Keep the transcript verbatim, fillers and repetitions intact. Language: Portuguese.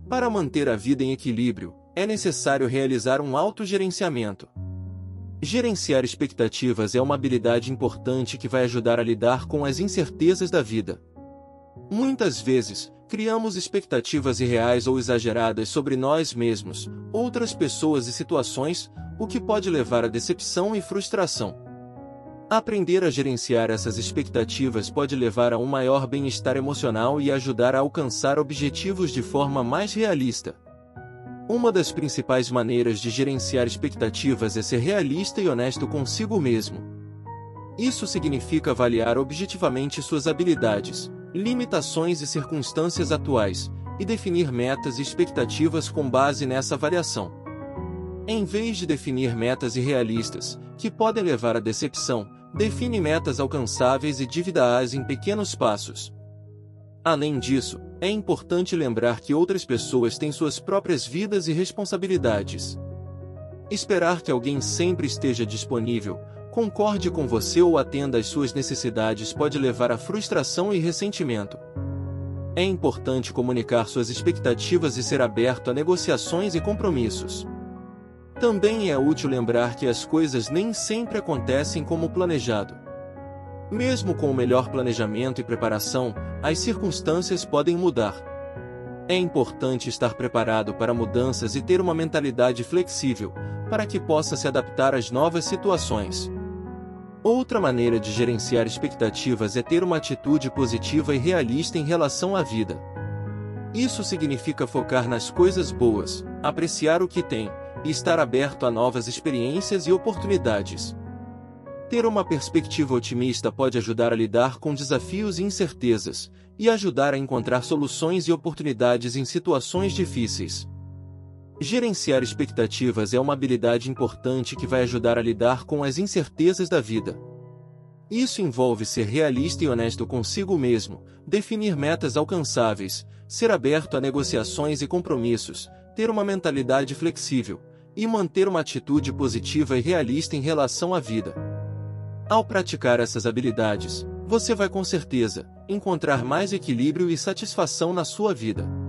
Para manter a vida em equilíbrio, é necessário realizar um autogerenciamento. Gerenciar expectativas é uma habilidade importante que vai ajudar a lidar com as incertezas da vida. Muitas vezes, criamos expectativas irreais ou exageradas sobre nós mesmos, outras pessoas e situações, o que pode levar à decepção e frustração. Aprender a gerenciar essas expectativas pode levar a um maior bem-estar emocional e ajudar a alcançar objetivos de forma mais realista. Uma das principais maneiras de gerenciar expectativas é ser realista e honesto consigo mesmo. Isso significa avaliar objetivamente suas habilidades, limitações e circunstâncias atuais, e definir metas e expectativas com base nessa avaliação. Em vez de definir metas irrealistas, que podem levar à decepção, define metas alcançáveis e divida-as em pequenos passos. Além disso, é importante lembrar que outras pessoas têm suas próprias vidas e responsabilidades. Esperar que alguém sempre esteja disponível, concorde com você ou atenda às suas necessidades pode levar à frustração e ressentimento. É importante comunicar suas expectativas e ser aberto a negociações e compromissos. Também é útil lembrar que as coisas nem sempre acontecem como planejado. Mesmo com o melhor planejamento e preparação, as circunstâncias podem mudar. É importante estar preparado para mudanças e ter uma mentalidade flexível, para que possa se adaptar às novas situações. Outra maneira de gerenciar expectativas é ter uma atitude positiva e realista em relação à vida. Isso significa focar nas coisas boas, apreciar o que tem, e estar aberto a novas experiências e oportunidades. Ter uma perspectiva otimista pode ajudar a lidar com desafios e incertezas, e ajudar a encontrar soluções e oportunidades em situações difíceis. Gerenciar expectativas é uma habilidade importante que vai ajudar a lidar com as incertezas da vida. Isso envolve ser realista e honesto consigo mesmo, definir metas alcançáveis, ser aberto a negociações e compromissos, ter uma mentalidade flexível, e manter uma atitude positiva e realista em relação à vida. Ao praticar essas habilidades, você vai com certeza encontrar mais equilíbrio e satisfação na sua vida.